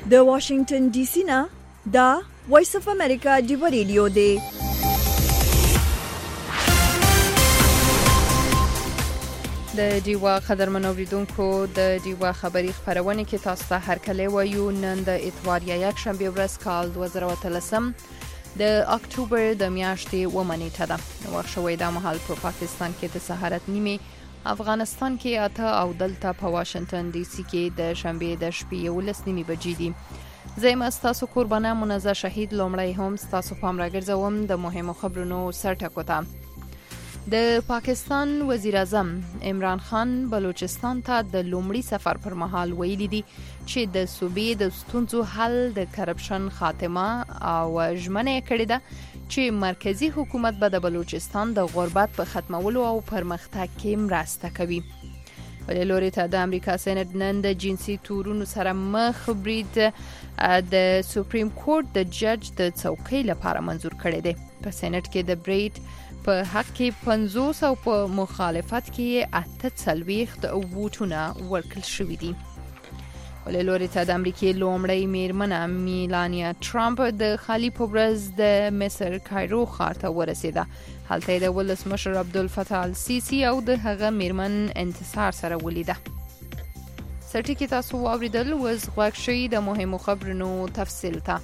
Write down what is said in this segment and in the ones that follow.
د واشنگټن ډي سي نه دا وایس اف امریکا دی ریډیو دی. د دیوا قدرمن اوریدونکو د دیوا خبری خبرونه کې تاسو ته هرکله وایو. نن د اتوار یا یک شنبه ورځ کال 2013 د اکتوبر د میاشتې ومنیټه ده. وخت شوی د مهال په پاکستان کې د سحرت نیمه، افغانستان کې اته او دلته په واشنگټن ډي سي کې د شنبه د شپې 11 بجې دي. زه تاسو قربانه منزه شهید لومړی هم تاسو پام راګرځوم د مهمو خبرونو سرټکو ته. د پاکستان وزیر اعظم عمران خان بلوچستان ته د لومړي سفر پر مهال ویلي دي چې د صوبې د ستونزو حل د کرپشن خاتمه او ژمنه کړې ده چې مرکزی حکومت به د بلوچستان د غربت په ختمولو او پرمختګ کې مرسته کوي. ولې لوري ته د امریکا سېنات نن د جنسي تورونو سره مخ برید د سپریم کورټ د جج د څوکۍ لپاره منزور کړی دی. په سېنات کې د برید په حق کې 50 او په مخالفت کې 48 ووټونه ورکړل شوې دي. ولې لوري ته د امریکای لومړی میرمن میلانیا ټرمپ د خالي په ورځ د مصر کایرو ښار ته ورسېده. هلته د ولسمشر عبدالفتاح السیسی او د هغه میرمن انتصار سره ولیده. سرټی کې تاسو واوریدل وز غوښ شي د مهمو خبرونو تفصیل ته.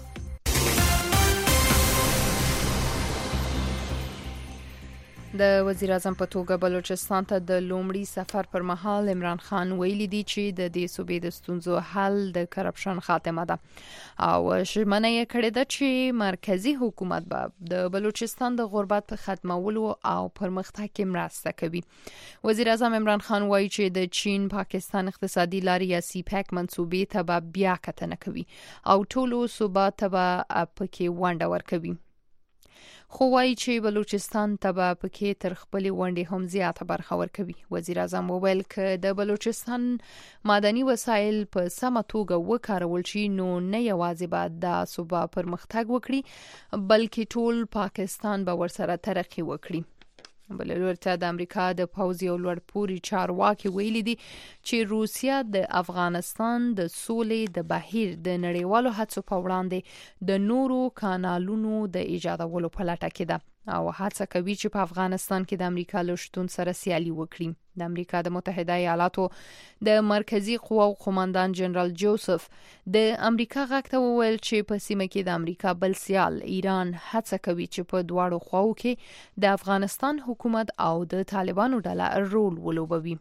د وزیر اعظم په توګه بلوچستان ته د لومړي سفر پر مهال عمران خان ویلي دي چې د دې صوبې د ستونزو حل د کرپشن خاتمه ده او ژمنه یې کړې ده چې مرکزی حکومت به د بلوچستان د غربت په ختمولو او پرمختګ کې مرسته کوي. وزیر اعظم عمران خان وایي چې د چین پاکستان اقتصادي لارې یا سی پیک منصوبې ته به بیا کتنه کوي او ټولو صوبا ته به پکې ونډه ورکوي. خو وایي چې بلوچستان ته به پکې تر خپلې ونډې هم زیاته برخه ورکوي. وزیر اعظم وویل چې د بلوچستان معدني وسایل په سمه توګه وکارول شي نو نه یوازې به د صوبا پرمختګ وکړي بلکې ټول پاکستان به ورسره ترقی وکړي. بل ورته د امریکا د پوځ یو لوړپوړي چارواکي ویلي دي چې روسیا د افغانستان د سولې د بهیر د نړیوالو هڅو په وړاندې د نورو کانالونو د ایجادولو په لټه کې ده او هڅه کوي چې په افغانستان کې د امریکا له شتون سره سیالي وکړي. د امریکا د متحده ایالاتو د مرکزی قواو قوماندان جنرال جوزف د امریکا غږ ته وویل چې په سیمه کې د امریکا بل سیال ایران هڅه کوي چې په دواړو خواو کې د افغانستان حکومت او د طالبانو ډله رول ولوبوي.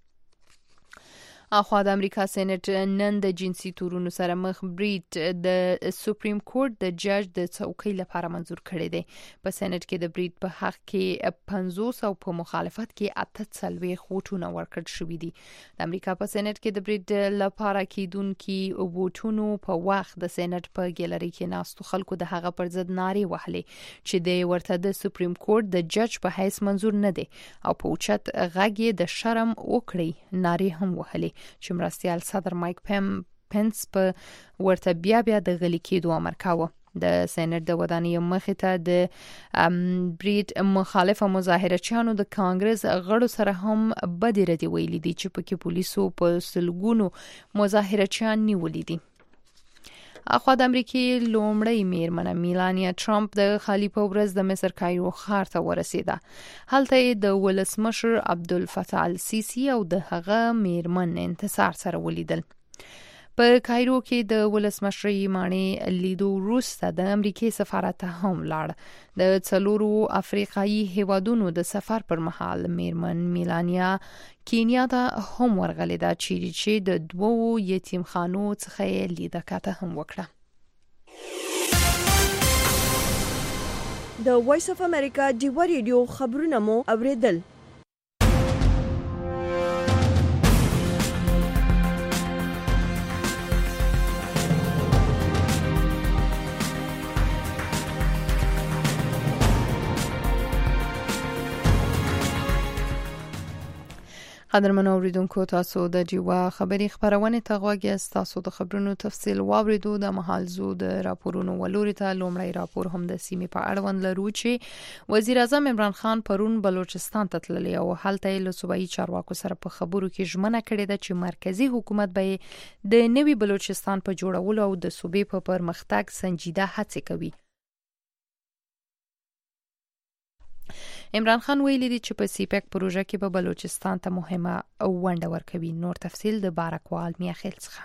اخوا د امریکا سېنات نن د جنسي تورونو سره مخ برید د سپریم کورټ د جج د څوکۍ لپاره منزور کړی دی. په سېنات کې د برید په حق کې 50 او په مخالفت کې 48 ووټونه ورکړل شوي دي. د امریکا په سېنات کې د برید لپاره کېدونکي ووټونو په وخت د سېنات په ګالري کې ناستو خلکو د هغه پر ضد نارې وهلې چې د ورته د سپریم کورټ د جج په حیث منزور نه دی او په اوچت غږ د شرم وکړي نارې هم وهلې چې مرستیال صدر مایک پنس په ورته بیا د غلي کېدو امر کاوه. د سېنات د ودانۍ مخې ته د برید مخالفه مظاهرچیانو د کانګرس غړو سره هم بدې ردې ویلي دي چې پکې پولیسو په سلګونو مظاهرچیان نیولي دي. اخوا د امریکای لومړی میرمن میلانیا ټرمپ د خالي په ورځ د مصر کایرو ښار ته ورسېده. هلته د ولسمشر عبدالفتاح السیسی او د هغه میرمن انتصار سره ولیدل. په کایرو کې د ولسمشر مانې لیدو وروسته د امریکای سفارت هم لاړ. د څلورو افریقایي هیوادونو د سفر پر مهال میرمن میلانیا کینیا ته هم ورغلیده چې د دوو یتیمخانو څخه یې لیدکته هم وکړه. د وایس اف امریکا دی ریډیو خبرونه مو اوریدل. قدرمنو اوریدونکو تاسو د ډیوا خبری خبرونه ته غوږ یاست. تاسو د خبرونو تفصیل واوریدو. د محل زو د راپورونو ولوري ته لومړی راپور هم د سیمې په اړوند لرو چې وزیر اعظم عمران خان پرون بلوچستان ته تللی او هلته له صوبایي چارواکو سره په خبرو کې ژمنه کړې ده چې مرکزی حکومت به د نوي بلوچستان په جوړولو او د صوبې په پرمختګ سنجیده هڅې کوي. عمران خان ویلي دی چې په سیپک پروژه کې به بلوچستان ته مهمه ونډه ورکوي. نور تفصیل د بارکوال میاخیل څخه.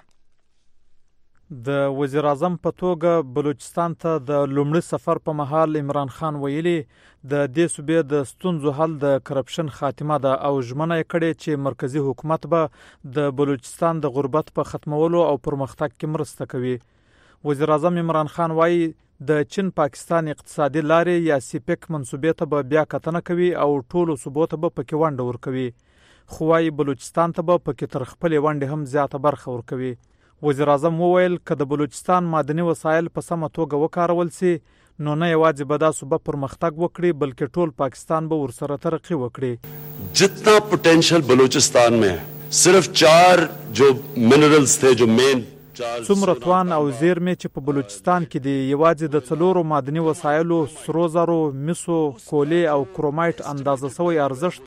د وزیر اعظم په توګه بلوچستان ته د لومړي سفر په مهال عمران خان ویلي د دې صوبې د ستونزو حل د کرپشن خاتمه ده او ژمنه یې کړې چې مرکزی حکومت به د بلوچستان د غربت په ختمولو او پرمختګ کې مرسته کوي. وزیر اعظم عمران خان وایي د چین پاکستان اقتصادي لارې یا سیپک منصوبې ته به بیا کتنه کوي او ټولو صوبو ته به پکې ونډه ورکوي. خو وايي بلوچستان ته به پکې تر خپلې ونډې هم زیاته برخه ورکوي. وزیر اعظم وویل که د بلوچستان معدني وسایل په سمه توګه وکارول سي نو نه یوازې به دا صوبه پرمختګ وکړي بلکې ټول پاکستان به ورسره ترقی وکړي. جتنا پوٹینشل بلوچستان میں ہے صرف 4 جو منرلز تھے جو مین څومره توان او زیرمې چې په بلوچستان کې دي یوازې د 4 معدني وسایلو سرو زرو، مسو، کولې او کرومایټ اندازه شوی ارزښت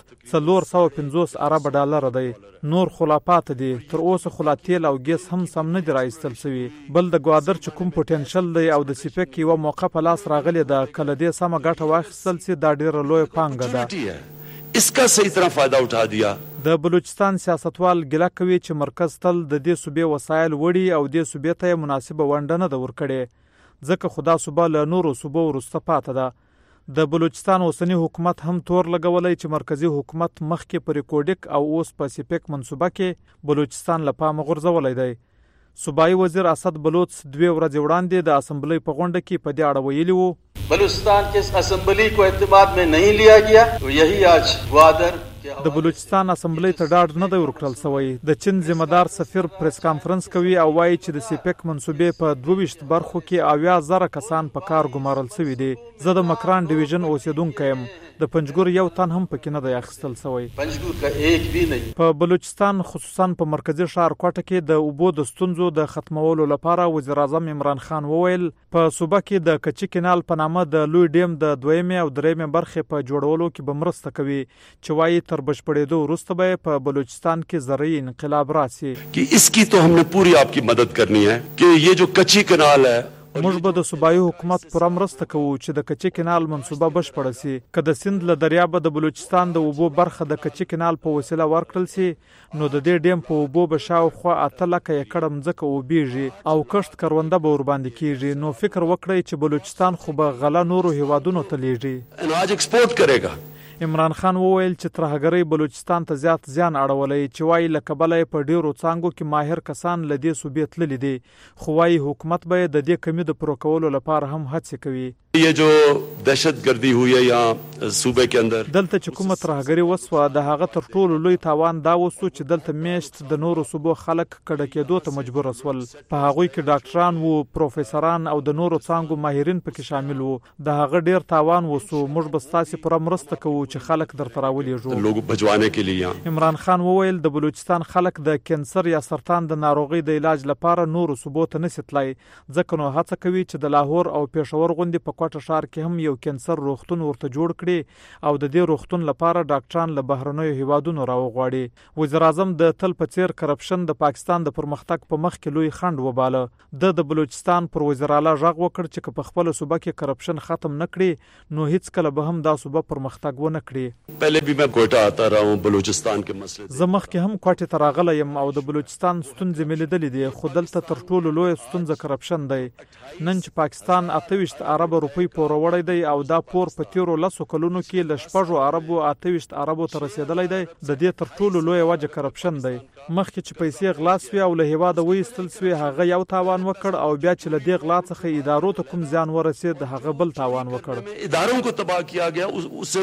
450 ارب ډالر دی. نور خلافات دي. تر اوسه خلا تیل او ګیس هم سم نه دی راایستل شوی. بل د ګوادر چې کوم پوتنشل دی او د سیپک یو موقع په لاس راغلی ده کله دې سم ګټه واخیستل سي دا ډیره لوی پانګه ده. इसका सही तरह फायदा उठा दिया. د بلوچستان سیاستوال ګله کوي چې مرکز تل د دې صوبې وسایل وړي او دې صوبې ته مناسبه ونډه نه ده ورکړې ځکه خدا صوبه له نورو صوبو وروسته پاتې ده. د بلوچستان اوسنی حکومت هم تور لګولای چې مرکزی حکومت مخکې په ریکورډیک او اوس په سیپک منصوبه کې بلوچستان له پامه غورځولای دی. صوبایي وزیر اسد بلوچ 2 ورځې وړاندې د اسمبلی په غونډه کې په دې اړه ویلي وو بلوچستان के इस असेंबली को एतमाद में नहीं लिया गया तो यही आज ग्वादर د بلوچستان اسمبلی ته ډاډ نه دی ورکړل شوی. د چین ذمہدار سفیر پریس کانفرنس کوي او وایي چې د سیپک منصوبې په 22 برخو کې 80,000 کسان په کار ګمارل شوي دي. زه د مکران ډیویژن اوسیدونکی یم. د پنجګور یو تن هم پکې نه دی اخیستل شوی. پنجګور کا ایک بھی نہیں. په بلوچستان خصوصا په مرکزی ښار کوټه کې د اوبو د ستونزو د ختمولو لپاره وزیر اعظم عمران خان وویل په صوبه کې د کچی کینال په نامه د لوی ډیم د 2مې او 3مې برخې په جوړولو کې به مرسته کوي چې وایي تر بشپړېدو وروسته به په بلوچستان کې زرعي انقلاب راسي. कि इसकी तो हमने पूरी आपकी मदद करनी है कि ये जो कच्ची कनाल है موږ به د صوبایي حکومت پوره مرسته کوو چې د کچی کینال منصوبه بشپړه سي. که د سیند له دریابه د بلوچستان د اوبو برخه د کچی کینال په وسیله ورکړل سي نو د دې ډیم په اوبو به شاوخوا 8 لکه ایکړه مځکه اوبېږي او کښت کرونده به ورباندې کیږي. نو فکر وکړئ چې بلوچستان خو به غله نورو هیوادونو ته لیږي. اناج ایکسپورट करेगा. عمران خان وویل چې ترهګرۍ بلوچستان ته زیات زیان اړولی چې وایي له کبله په ډیرو څانګو کې ماهر کسان له دې صوبې تللي دي خو وایي حکومت به د دې کمی د پوره کولو لپاره هم هڅې کوي. ये जो दहशत गर्दी हुई है यहाँ सूबे के अंदर دلته چې کومه ترهګري وسوه د هغه تر ټولو لوی تاوان دا وسو چې دلته میشت د نورو صوبو خلک کډه کېدو ته مجبور شول. په هغوی کې ډاکټران وو، پروفیسوران او د نورو څانګو ماهرین پکې شامل وو. د هغه ډیر تاوان وسو. موږ به ستاسو پوره مرسته کوو چې خلک درته راولېږو. लोग भिजवाने के लिए عمران خان وویل د بلوچستان خلک د کینسر یا سرطان د ناروغي د علاج لپاره نورو صوبو ته نشي تلای ځکه نو هڅه کوي چې د لاهور او پېښور غوندې په کوټه ښار کې هم یو کینسر روغتون ورته جوړ کړي او د دې روغتون لپاره ډاکټران له بهرنیو هیوادونو راوغواړي. وزیر اعظم د تل په څیر کرپشن د پاکستان د پرمختګ په مخ کې لوی خنډ وباله. د بلوچستان پر وزیر اعلی غږ وکړ چې په خپل صوبه کې کرپشن ختم نکړي نو هیڅ کله به هم دا صوبه پرمختګ ونه کړي. पहले भी मैं कोयटा आता रहा हूँ बलूचिस्तान के मसले. زه مخکې هم کوټې ته راغلی یم او د بلوچستان ستونزې مې لیدلې دي خو دلته تر ټولو لویه ستونزه کرپشن دی. نن چې پاکستان 28 ارب روپۍ پور وړی دی او دا پور په تیرو 10 کلونو کې له 6 اربو 28 اربو ته رسیدلی دی د دې تر ټولو لویه وجه کرپشن دی. مخکې چې پیسې غلا سوې او له هیواده وایستل سوې هغه یو تاوان وکړ او بیا چې له دې غلا څخه ادارو ته کوم زیان ورسید هغه بل تاوان وکړ. اداروں کو تباہ کیا گیا. اس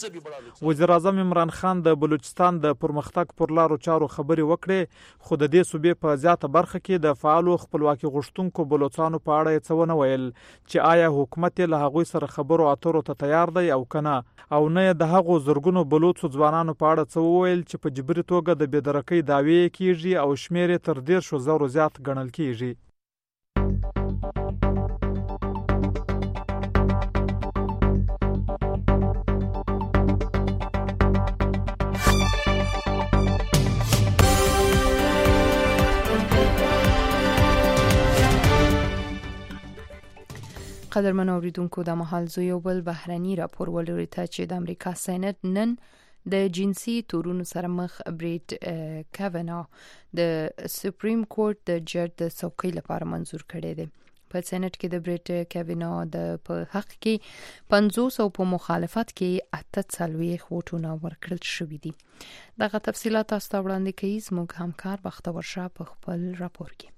وزیر اعظم عمران خان د بلوچستان د پرمختګ پر لارو چارو خبرې وکړې، خو د دې صوبې په زیاته برخه کې د فعالو خپلواکي غوښتونکو بلوچستانو په اړه یې څه ونه ویل چې آیا حکومت له هغوی سره خبرو اترو ته تیار دی او کنه، او نه د هغو زرګونو بلوچو ځوانانو په اړه څه وویل چې په جبري توګه د بېدرکۍ دعوې کیږي او شمیر یې تر 10,000 زیات ګڼل کیږي. قدرمن اوریدونکو، د مهال زو یو بل بهرني راپور ولري ته چې د امریکا سېنات نن د جنسي تورونو سره مخ بریټ کاوانو د سپریم کورټ د جج د څوکۍ لپاره منظور کړی دی. په سېنات کې د بریټ کاوانو د په حق کې 500 او په مخالفت کې 48 ووټونه ورکړل شوي دي. دغه تفصیلات تاسو ته وړاندې کوي زموږ همکار بختور شاه په خپل راپور کې.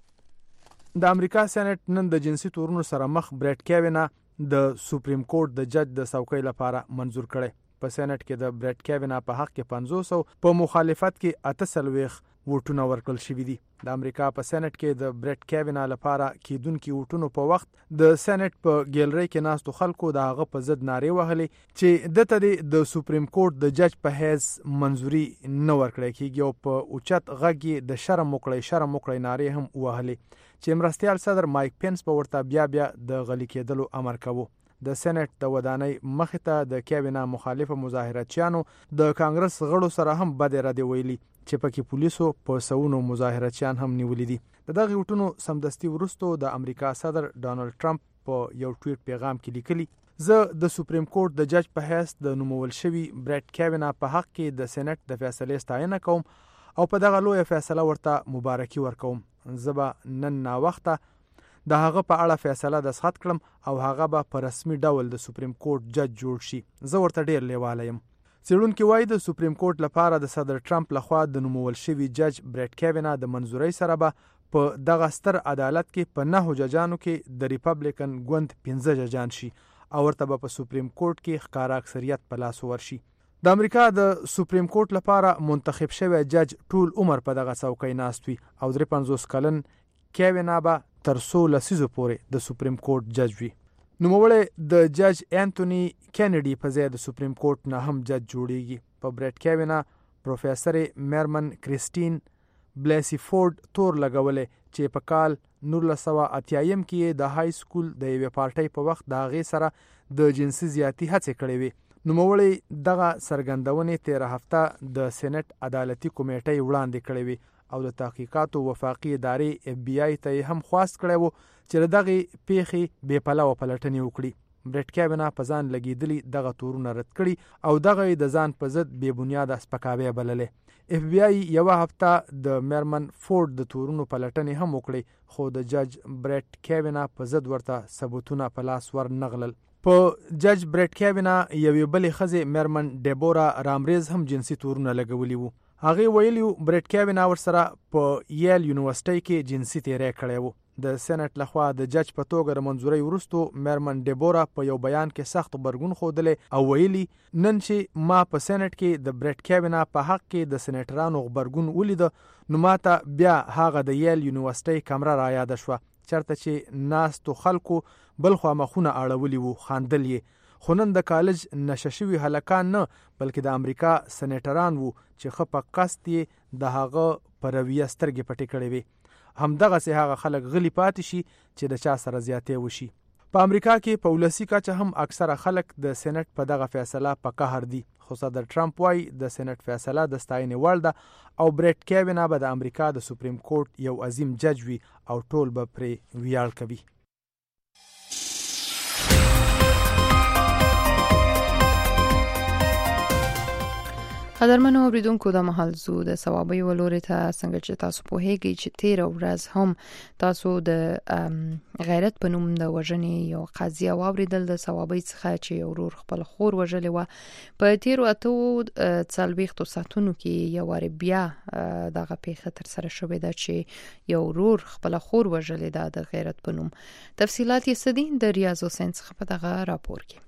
د امریکا سېنات نن د جنسي تورونو سره مخ بریټ کاوانو د سپریم کورټ د جج د څوکۍ لپاره منظور کړي. په سېنات کې د بریټ کاوانو په حق کې 500 په مخالفت کې 48 ووټونه ورکړل شوي دي. د امریکا په سېنات کې د بریټ کاوانو لپاره کېدونکو ووټونو په وخت د سېنات په ګیلري کې ناستو خلکو د هغه په ضد نارې وهلې چې دته د سپریم کورټ د جج په حیث منظوري نه ورکړي کېږي او په اوچت غږ د شرم وکړي نارې هم وهلې چې مرستیال صدر مایک پینس په ورته بیا د غلي کېدلو امر کوي. د سېنات د ودانۍ مخې ته د کاوانو مخالفه مظاهراتچیانو د کانګرس غړو سره هم بد ردی ویلي چې پکې پولیسو په سونو مظاهراتچیان هم نیولې دي. دغه وټونو سمدستي ورستو د امریکا صدر ډانلډ ټرمپ په یو ټویټ پیغام کې لیکلي، زه د سپریم کورټ د جج په حیث د نومول شوی بریټ کاوانو په حق کې د سېنات د فیصلې ستاینه کوم او په دغه لویه فیصله ورته مبارکي ورکوم. زه به نن نا وخته د هغه په اړه فیصله دسخط کړم او هغه به په رسمي ډول د سپریم کورټ جج جوړ شي. زه ورته ډیر لیواله یم. څېړونکي وایي د سپریم کورټ لپاره د صدر ټرمپ لخوا د نومول شوي جج بریټ کاوانو د منظورۍ سره به په دغه ستر عدالت کې په 9 ججانو کې د ریپبلیکن ګوند 15 ججان شي او ورته به په سپریم کورټ کې ښکاره اکثریت په لاس ورشي. د امریکا د سپریم کورټ لپاره منتخب شوی جج ټول عمر په دغه څوکۍ ناست وي او 53 کلن کاوانو به تر 16 لسیزو پورې د سپریم کورټ جج وي. نوموړی د جج انټونی کینیډي په ځای د سپریم کورټ نه هم جج جوړیږي. په بریټ کاوانو پروفیسور میرمن کریسټین بلیسی فورد تور لګولې چې په کال 1980 کې د های سکول د یوې پارټۍ په وخت د هغې سره د جنسي زیاتی هڅې کړې وي. نوموړی دغه څرګندونې 13 هفته د سېنات عدالتي کمیټې وړاندې کړې وي او د تحقیقاتو وفاقي ادارې FBI ته هم خواست کړی و چې دغه پیښې بې پلوه پلټنې وکړي. بریټ کاوانو په ځان لګېدلي دغه تورونه رد کړي او دغه د ځان په ضد بې بنیاده سپکاوی بللې. FBI یوه هفته د میرمن فورد د تورونو پلټنې هم وکړي خو د جج بریټ کاوانو په ضد ورته ثبوتونه په لاس ورنغلل. په جج بریټ کاوانو یوې بلې ښځې میرمن ډیبورا رامریز هم جنسي تورونه لګولي وو. هغه ویلی بریټ کاوانو ورسره په یل یونیورسيټي کې جنسي تیری کړی وو. د سېنات لخوا د جج په توګه د منظورۍ وروستو میرمن ډیبورا په یو بیان کې سخت غبرګون ښودلی او ویلي نن چې ما په سېنات کې د بریټ کاوانو په حق کې د سېنیټرانو غبرګون ولیده نو ماته بیا هغه د یل یونیورسيټي کمره را یاد شوه چرته چې ناستو خلکو بل خوا مخونه اړولي وو، خاندل یې. خو نن د کالج نشه شوي هلکان نه بلکې د امریکا سېنیټران وو چې ښه په قصد یې د هغه په رویه سترګې پټې کړې وې. همدغسې هغه خلک غلي پاتې شي چې د چا سره زیاتې وشي. په امریکا کې په ولسي کچه هم اکثره خلک د سېنات په دغه فیصله په قهر دي خو صدر ټرمپ وایي د سېنات فیصله د ستاینې وړ ده او بریټ کاوانو به د امریکا د سپریم کورټ یو عظیم جج وي او ټول به پرې ویاړ کوي. قدرمنو اوریدونکو، د مهال زو د ثوابي ولوري ته څنګه چې تاسو پوهیږئ چې 13 ورځ هم تاسو د غیرت په نوم د وژنې یو قضیه واوریدل د ثوابي څخه چې یو ورور خپل خور وژلې و. په 13 ساعتونو کې یو وار بیا دغه پیښه تر سره شوې ده چې یو ورور خپل خور وژلې ده د غیرت په نوم. تفصیلات یې سدي د ریاض حسین څخه په دغه راپور کې.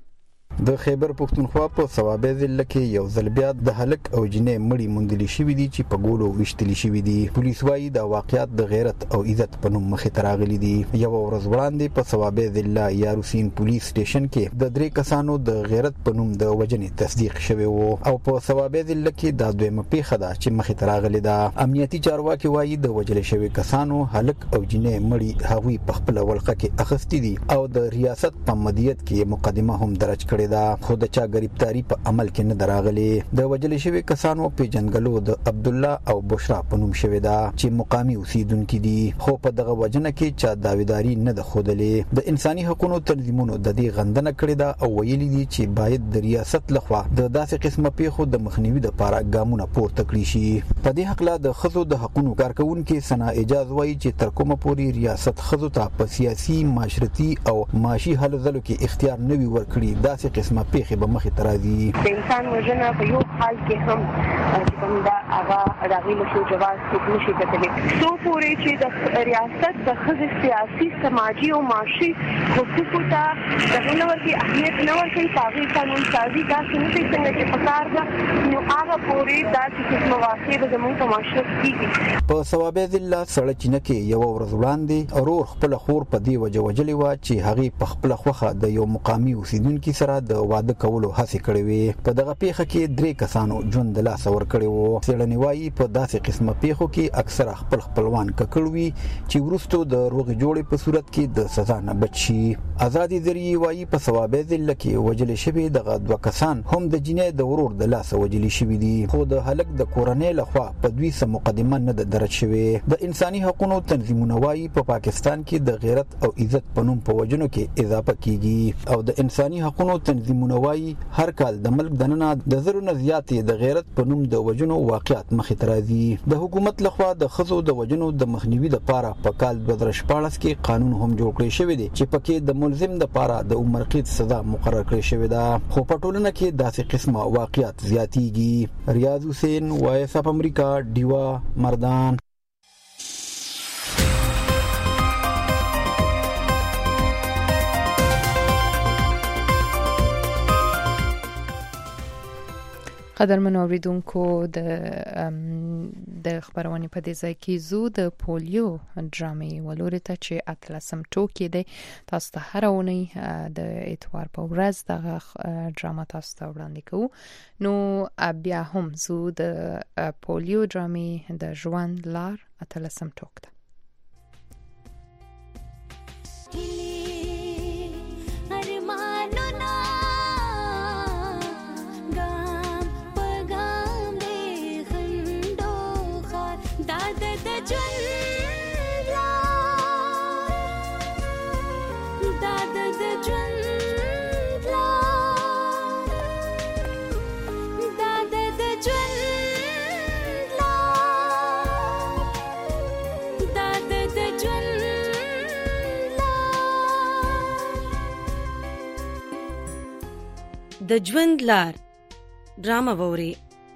د خیبر پښتونخوا په ثوابه ضلع کې یو ځل بیا د هلک او جنې مړی موندل شوی دي چې په ګولو وشتل شوی دي. پولیس وايي د واقعیت د غیرت او عزت په نوم مخې ته راغلي دي. یو ورځ وړاندې په ثوابه ضلع یاروسین پولیس سټیشن کې د 3 کسانو د غیرت په نوم د وجنې تصدیق شوی وو او په ثوابه ضلع کې د دویمه پیښه ده چې مخې ته راغلي ده. امنیتي چارواکي وايي د وجل شوی کسانو هلک او جنې مړی هغوی په خپل ولقه کې اخستې دي او د ریاست په مدیریت کې مقدمه هم درج کړې ده، خو د چا گرفتاری په عمل کې نه دراغلي. د وجل شوی کسانو په جنګلو د عبد الله او بشرا په نوم شوی ده چې مقامي اوسیدونکو دي، خو په دغه وجنه کې چا داویداری نه ده خوده. د انساني حقوقو تنظیمونو د دې غندنه کړې ده او ویلي دي چې باید د ریاست لخوا د داسې قسمه پیښو د مخنیوي لپاره ګامونه پورته کړي شي. په دې حق لا د خزو د حقوقو کارکونکو سنا اجازه وایي چې تر کومه پوري ریاست خزو ته په سیاسي معاشرتي او معاشي حل ځلو کې اختیار نه وي ورکړي داسې قسمه پیښې به مخې ته راځي. د انسان وژنه په یو حال کې هم چې کوم دا هغه راغلی شو جواز څوک نشي کتلی. څو پورې چې د ریاست د ښځې سیاسي سماجي او معاشي حقوقو ته دغه نه ورکړي اهمیت نه ورکړي په هغې قانون سازي داسې نه کوي څنګه چې پکار ده نو هغه پورې داسې قسمه واقعې به زموږ په معاشره کې کېږي. په ثوابه ضلع سړچینه کې یو ورځ وړاندې ورور خپل خور په دې وجه وجلې وه چې هغې په خپل خوښه د یو مقامي اوسیدونکي سره د واده کولو هڅې کړې وې. په دغه پیښه کې 3 کسانو ژوند د لاسه ورکړی وو. څېړنې وایي په داسې قسمه پیښو کې اکثره خپلوان ککړ وي چې وروسته د روغې جوړې په صورت کې د سزا نه بچ شي. ازادي ذریعې وایي په ثوابه ضلع کې وجل شوي دغه 2 کسان هم د جنې د ورور د لاسه وجلي شوي دي، خو د هلک د کورنۍ لخوا په دوی څه مقدمه نه ده درج شوې. د انساني حقوقو تنظیمونه وایي په پاکستان کې د غیرت او عزت په نوم په وجنو کې اضافه کیږي او د انساني حقوقو تنظیمونه وایي هر کال د ملک دننه د زرو نه زیاتې د غیرت په نوم د وجنو واقعیت مخې ته راځي. د حکومت لخوا د ښځو د وجنو د مخنیوي لپاره په کال 2014 کې قانون هم جوړ کړی شوی دی چې پکې د ملزم لپاره د عمر قید سزا مقرر کړی شوی ده، خو په ټولنه کې داسې قسمه واقعیت زیاتېږي. ریاض حسین، وایس اف امریکا، ډیوا، مردان. قدرمن اوریدونکو د خبرونه په دې ځای کې زو د پولیو ډرامې ولوري ته چې اتلسم ټوکی دی تاسو ته هر اونۍ د اتوار په ورځ د ډراما تاسو ته وړاندې کوو. نو بیا هم زو د پولیو ډرامې د ژوند لار اتلسم ټوک ده. د ژوند لار ډرامه ووري.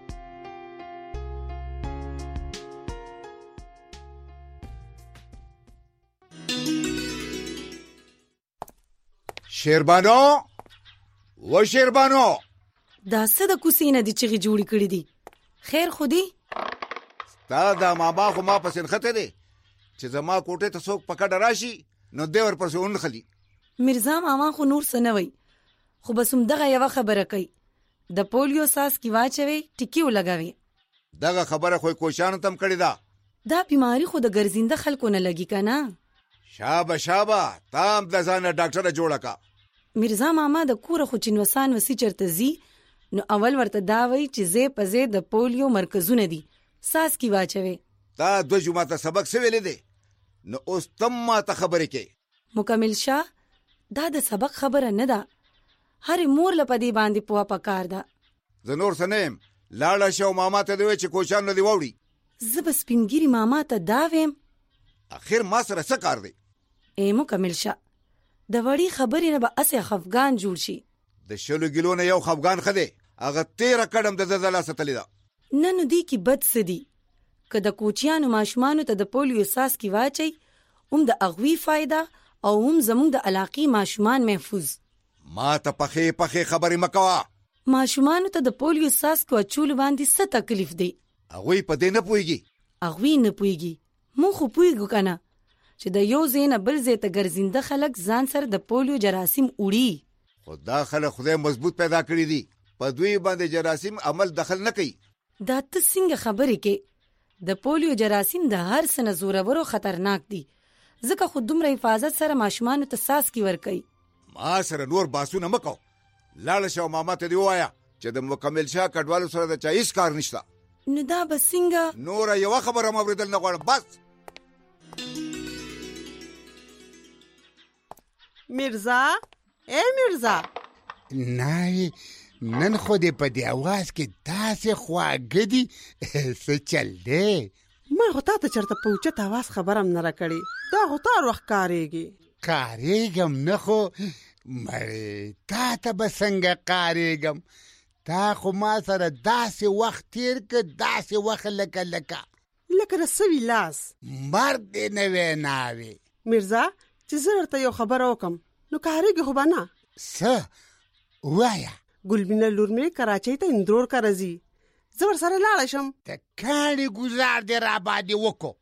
شیربانو و شیربانو دا څه د کوسینه دي چې جوړی کړی دي؟ خیر خودي تا دا ماما خو ما پسند خته دي چې زما کوټه ته څوک پکړه راشي نو دی ور پسې ونخلي. مرزا ماما خو نور سنوي خو بس هم دغه یو خبره کوي د پولیو ساس کی واچوي ټیکیو لګاوي. دغه خبره خو کوشانو تم کړی دا بیماری خو د ګرځینده خلکو نه لګي کنه. شابه تام د ځانه ډاکټر جوړه کا. مرزا ماما د کور خو چنوسان وسی چرته زی نو اول ورته دا وی چې زه پزې د پولیو مرکزونه دي ساس کی واچوي. تا 2 جمعه ته سبق سویلې دي نو اوس تم ما ته خبرې کوي. مکمل شاه دا د سبق خبره نه ده، هر مور لپاره دی باندې پوها پکار ده. زنور سنیم لاړه شو ماما ته دوی چې کوشان نه دی ووري. زب سپینګری ماما ته دا ویم اخر ما سره څه کار دی؟ ای مکمل شاه د وړي خبرې نه به اسه خفغان جوړ شي. د شلو ګلونه یو خفغان خده هغه 13 قدم د زلزلہ ستلی دا. نن دی کی بد سدي که د کوچیانو ماشومانو ته د پولیو ساس کی واچي د اغوی فائدہ او زموږ د علاقې ماشومان محفوظ. ما ته پخې خبرې مکوه. ماشومانو ته د پولیو څاڅکو اچولو باندې څه تکلیف دی؟ هغوی په دې نه پوهېږي. هغوی نه پوهېږي، موږ خو پوهېږو که نه چې د یو ځای نه بل ځای ته ګرځنده خلک ځان سره د پولیو جراثیم وړي. خو دا خلک خدای مضبوط پیدا کړي دي، په دوی باندې جراثیم عمل دخل نه کوي. دا ته څنګه خبرې کې؟ د پولیو جراثیم د هر څه نه زورور او خطرناک دي، ځکه خو دومره حفاظت سره ماشومانو ته څاڅکي ورکوي. ما سره نور باسونه مه کوه. لاړه شه او ماما ته دې ووایه چې د مکمل شاه کډوالو سره د چا هېڅ کار نشته. نو دا به څنګه؟ نوره یوه خبره هم اورېدل نه غواړم. بس. میرزا، ای میرزا، نه نن خو دې په دې اواز کې داسې خواږه دي. څه چل دی؟ ما خو تا ته چېرته په اوچت اواز خبره هم نه راکړې. دا خو تا هر وخت کارېږي. کارېږم نه خو مړې تا ته به څنګه کارېږم؟ تا خو ما سره داسې وخت تېر که داسې وخت لکه د سوي لاس مرګ دې نه وی ناوې. میرزا چې زه درته یو خبره وکم نو کارېږي خو به نه؟ څه وایه؟ ګلبینه لور مې کراچۍ ته اندرور که راځي، زه ورسره لاړه شم. د کاڼي ګزار دې راباندې وکړو.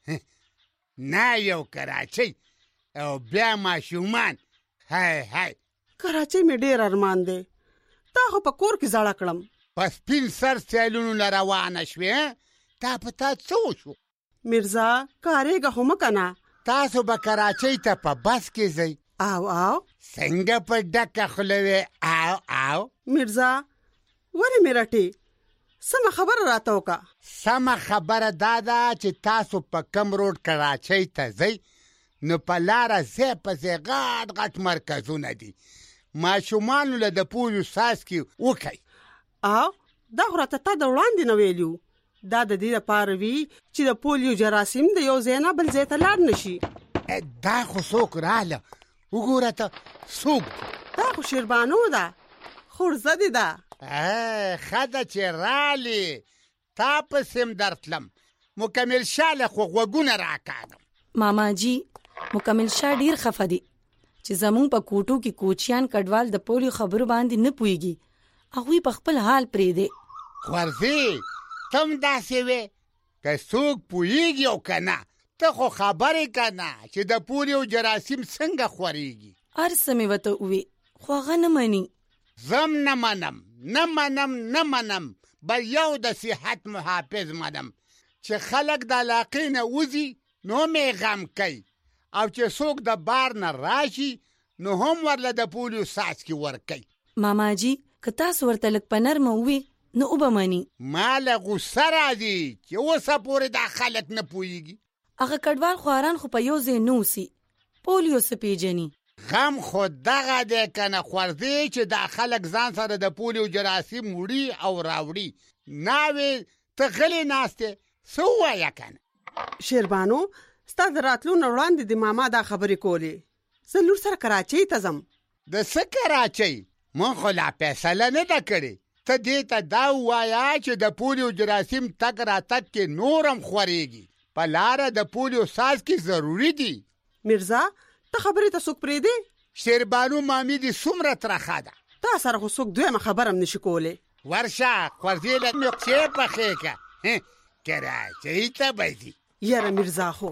نه یو کراچۍ او بیا ماشومان. هی کراچۍ مې ډېر ارمان دی، تا خو په کور کې زاړه کړم. په سپین سر سیلونو نه روانه شوې، تا په تا څه وشو؟ میرزا کارېږه خو مه که نه. تاسو به کراچۍ ته په بس کې ځئ؟ او څنګه په ډکه خوله وې؟ او میرزا ولې مې رټې؟ سمه خبره راته وکړه. سمه خبره دا ده چې تاسو په کم روډ کراچۍ ته ځئ نو په لاره ځای په ځای غټ مرکزونه دي. ماشومانو له د پولیو څاڅکي وکئ. او دا خو راته تا د وړاندې نه ویلي، دا د دې لپاره وي چې د پولیو جراثیم د یو ځای نه بل ځای ته لاړ نه شي. دا خو څوک راله؟ وګوره ته څوک دی؟ دا خو شیربانو ده، خورزدې ده. ښه ده چې رالې، تا پسې م درتلم. مکمل شاه له خو غوږونه راکاږم. ماما جی مکمل شاه ډیر خفه دی چې زموږ په کوټو کې کوچیان کډوال د پولیو خبرو باندې نه پوهېږي، هغوی په خپل حال پرېږدي. خورزي تم داسې وې که څوک پوهېږي او که نه، ته خو خبرې که نه چې د پولیو جراثیم څنګه خورېږي. هر څه مې ورته ووې خو هغه نه مني. زم نه منم بل یو د صحت محافظ منم چې خلک د علاقې نه وځي نو مې غم کوي، او چې څوک د بار نه راشي نو هم ورله د پولیو څاڅکي ورکوي. ماما جی که تاسو ورته لږ په نرمه ووې نو وبه مني. ما له غوسه راځي چې اوسه پورې دا خلک نه پوهېږي. هغه کډوال خواران خو په یو ځای نه اوسي، پولیو څه پیژني. غم خو دغه دی که نه خورځې چې دا خلک ځان سره د پولیو جراثیم وړي او راوړي. ناوې ته غلې ناستې، څه ووایه که نه؟ شیربانو ستا د راتلو نه وړاندې د ماما دا خبرې کولې. زه لور سره کراچۍ ته ځم. د څه کراچۍ؟ من خو لا فیصله نه ده کړې. ته دې ته دا ووایه چې د پولیو جراثیم تګ راتګ کې نورم خورېږي. په لاره د پولیو څاڅکي ضروري دي. میرزا ته خبرې ته څوک پرېږدې؟ شیربانو مامي دې څومره ترخه ده. تا سره خو څوک دویمه خبره هم نشي کولی. ورشه خورځې له نقشې پخې که کراچۍ ته به ځي. یاره میرزا خو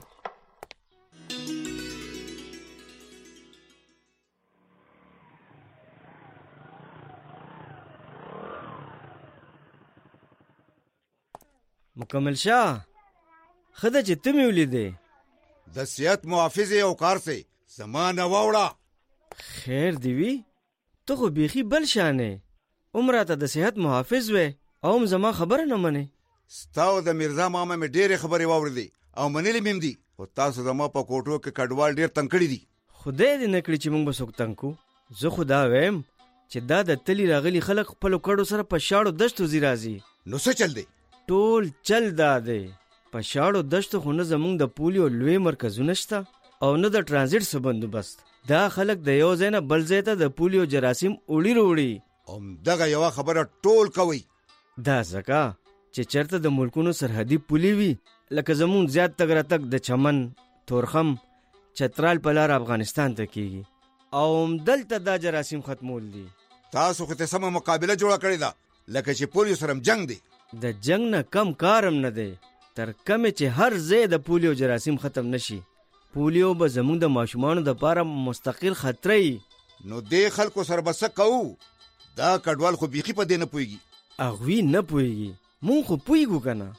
مکمل شاه خده چې ته مې ولیدې د صحت محافظ یو کار سي زما نه واوړه. خیر دی وي، ته خو بیخي بل شانې. عمره ته د صحت محافظ وې او هم زما خبره نه منې. ستا او د میرزا ماما مې ډېرې خبرې واورېدې او منلې مې هم دي، خو تاسو زما په کوټو کې کډوال ډېر تنګ کړي دي. خدای دې نه کړي چې موږ به څوک تنګ کړو. زه خو دا وایم چې دا د تلي راغلي خلک خپلو کډو سره په شاړو دشتو ځي راځي. نو څه چل دی؟ ټول چل دا دی. په شاړو دشتو خو نه زموږ د پولیو لوی مرکزونه شته او نه د ټرانزیټ څه بندوبست. دا خلک د یو ځای نه بل ځای ته د پولیو جراثیم وړي وروړي. همدغه یوه خبره ټول کوي. دا ځکه چې چېرته د ملکونو سرحدي پولې وي لکه زموږ زیات تګ راتګ د چمن، تورخم، چترال په لاره افغانستان ته کېږي. او دلته دا جراثیم ختمول دي. تاسو خو ته سمه مقابله جوړه کړې ده لکه چې پولیو سره جنگ دی. د جنگ نه کم کارم نه دی تر کومه چې هر ځای د پولیو جراثیم ختم نشي. پولیو به زموږ د ماشومانو د لپاره مستقل خطر ای. نو دې خلکو سره بس کوو دا کډوال خو بیخي په دې نه پويږي. اغوی نه پويږي مونږ خو پويګو کنه.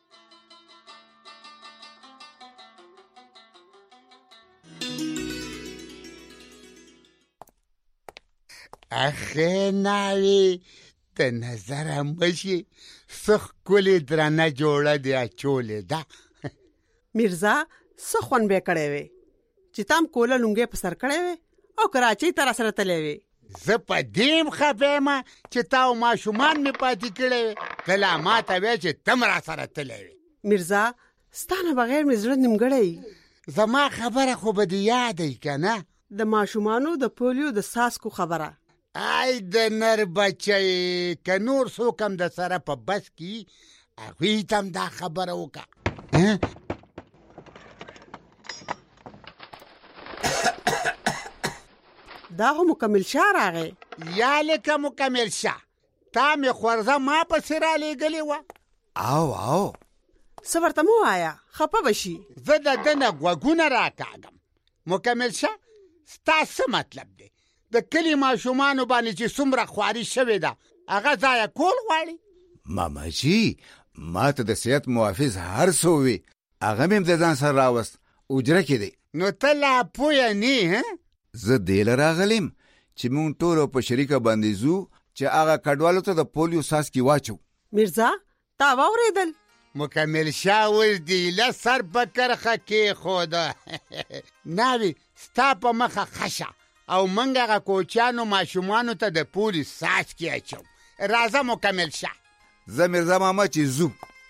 اخی ناوی د نظر مشي سخ کلی درانه جوړه دی اچولې ده. میرزا سخون به کړې وي چې تام کوله لونګې په سر کړې وي او کراچۍ تر سره تلې وي. زه په دیم خپېما چې تاو ماشومان می پاتې کړې کله ما ته وې چې تم را سره تلې وي. میرزا ستانه بغیر مې زړه نیمګړی. زما خبره خو به دې یادې کنه د ماشومانو د پولیو د ساسکو خبره. ای د نر بچي که نور څوک هم د سره په بس کې هغوی ته هم دا خبره وکړه. دا خو مکمل شاه راغی. یا لکه مکمل شاه تا مې خورزه ما پسې رالیږلې وه. او څه ورته مه وایه خفه به شي. زه د ده نه غوږونه راکاږم. مکمل شاه ستا څه مطلب دی؟ د کلي ماشومانو باندې چې څومره خواري شوې ده هغه ځایه کول غواړي؟ ماما جی ما ته د صحت محافظ هر څه وي هغه مې د ځان سره راوست اجره کې دی. نو ته لا پویه نه زه دې له راغلم چې مونږ ټول په شریکه باندې ځو چې هغه کډوالو ته د پولیو ساسکي واچو. میرزا تا واورېدل؟ مکمل شاه اوس دیله سر په کرښه کېښوده. ناوې ستا په مخه خشه او منګ هغه کوچیانو ماشومانو ته د پولیس ساسکي اچو. راځه مکمل شاه. زه میرزا ماما چې ځو.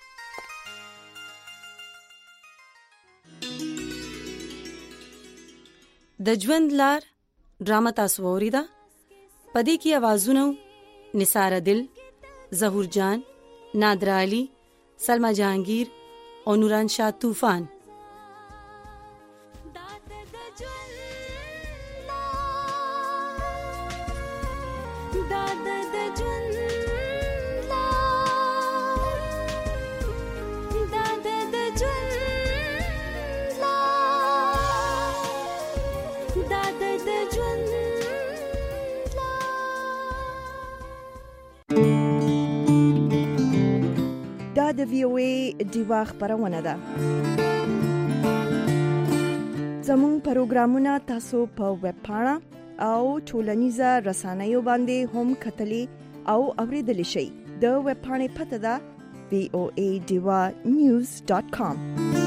د ژوند لار ډرامه تاسو واوریده. پدې کې اوازونه نثار دل، ظهور جان، نادر علي، سلمہ جهانگیر او نوران شاه طوفان. دا د VOA ډیوا خبرونه ده. زموږ پروګرامونه تاسو په ویب پاڼه او ټولنیزه رسنیو باندې هم کتلی او اوریدلی شئ. د ویب پاڼې پته ده voadivanews.com.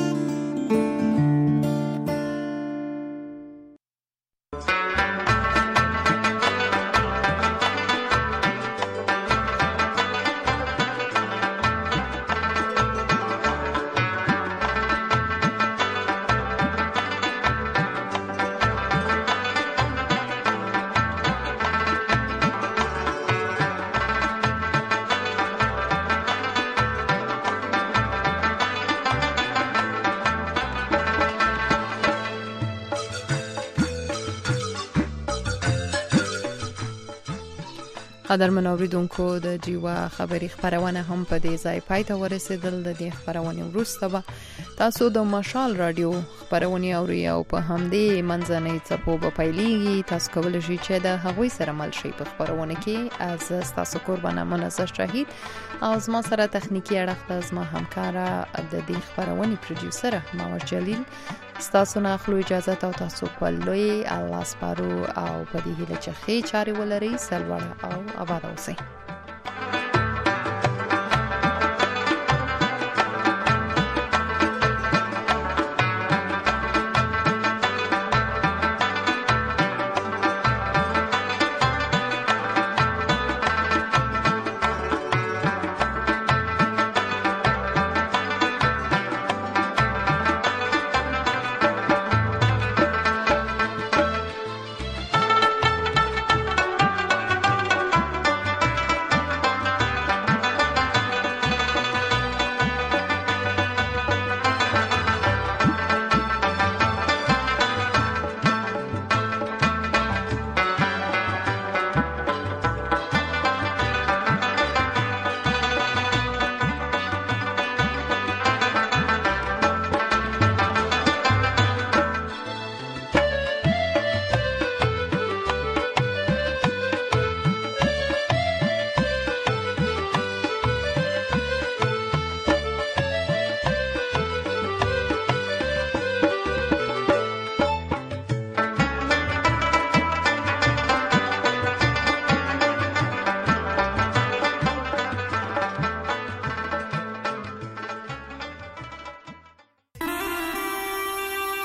قدرمن اوریدونکو د جیوا خبری خبرونه هم په دې ځای پای ته ورسېدل. د دې خبرونه وروسته به تاسو د مشال رادیو خبرونه اوري او په همدې منځنۍ څپو به پیلېږي. تاسو کولی شئ چې د هغوی سره مل شئ په خبرونه کې. از تاسو قربانه منزه شهید او زما سره تخنیکی اړخ د زما همکاره د دې خبرونه پروډوسر ماور جلیل. تاسو نه خپل اجازه او تاسو په لوی الله سپارو او په دې هیله چې ښه چاري ولرئ. سلوړه او آباد اوسئ.